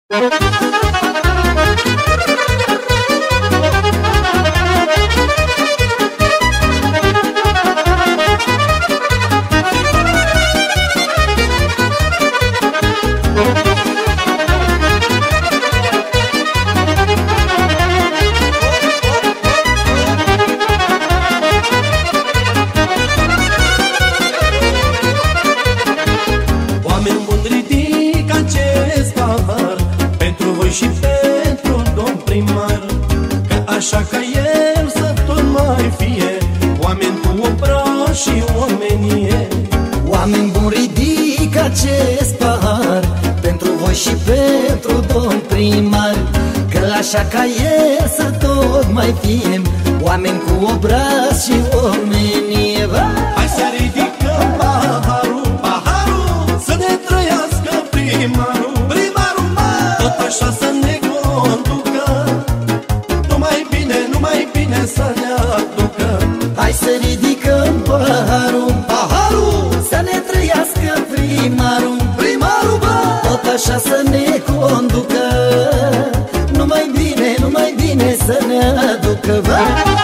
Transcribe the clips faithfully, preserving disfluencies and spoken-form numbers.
Oameni buni, ridic acest pahar pentru voi și pentru domn primar, că așa ca el să tot mai fie, oameni cu obraj și omenie. Oameni buni, ridic acest pahar pentru voi și pentru domn primar, că așa ca el să tot mai fie, oameni cu obraz și omenie. Hai să ridicăm paharul, paharul, să ne trăiască primarul, primarul mare, tot așa să ne conducă, numai bine, numai bine să ne aducă. Hai să ridicăm paharul, paharul, să ne trăiască primarul, primarul, bă, tot așa să ne conducă, numai bine, numai bine să ne aducă, bă.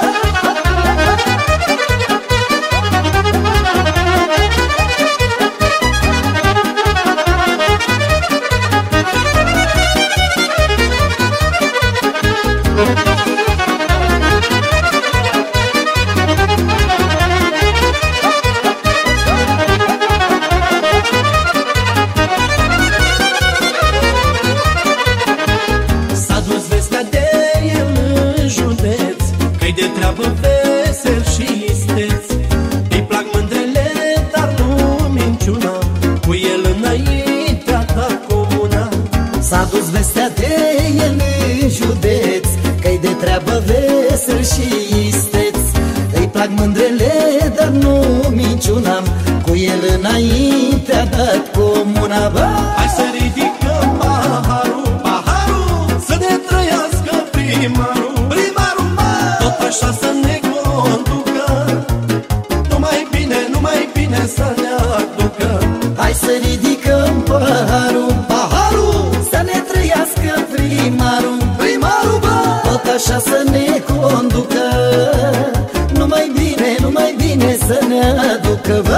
S-a dus vestea de el în județ, că-i de treabă vesel și isteț. Îi plac mândrele, dar nu minciuna, cu el înaintea ta comuna. S-a dus vestea de el în județ, că-i de treabă vesel și isteț. Îi plac mândrele, dar nu minciuna, cu el înainte a dat comuna, bă. Hai să ridicăm paharul, paharul, să ne trăiască primarul, primarul mare, tot așa să ne conducă, numai bine, numai bine să ne aducă. Hai să ridicăm paharul, paharul, să ne trăiască primarul, primarul, bă, tot așa să ne conducă, numai bine, numai bine să ne aducă, bă.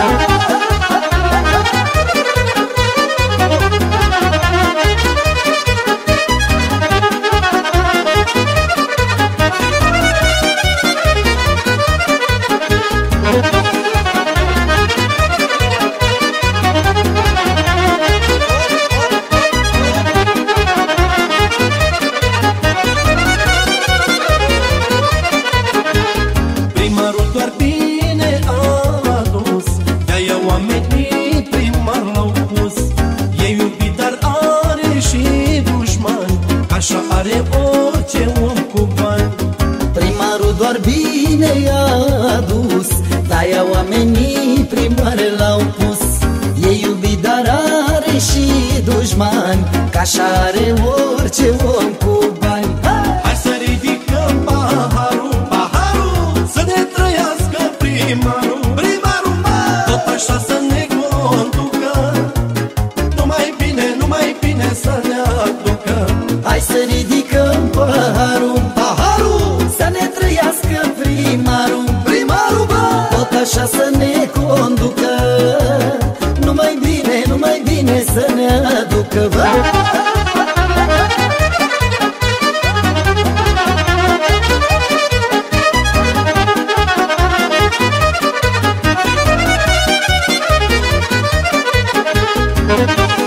Primarul doar bine a adus, de-aia oamenii primar l-au pus. E iubit, dar are și dușmani, așa are orice om cu bani. Primarul doar bine i-a adus, de-aia oamenii primare l-au pus. E iubit, dar are și dușmani, că așa are orice om cu bani. Hai să ridicăm paharul, paharul, să ne trăiască primarul, primarul mare, tot așa să ne conducă, numai bine, numai bine să ne aducă. Hai să ridicăm paharul, paharul, să ne trăiască primarul, primarul, bă, tot așa să ne conducă, numai bine, numai bine să ne aducă, bă. We'll be right back.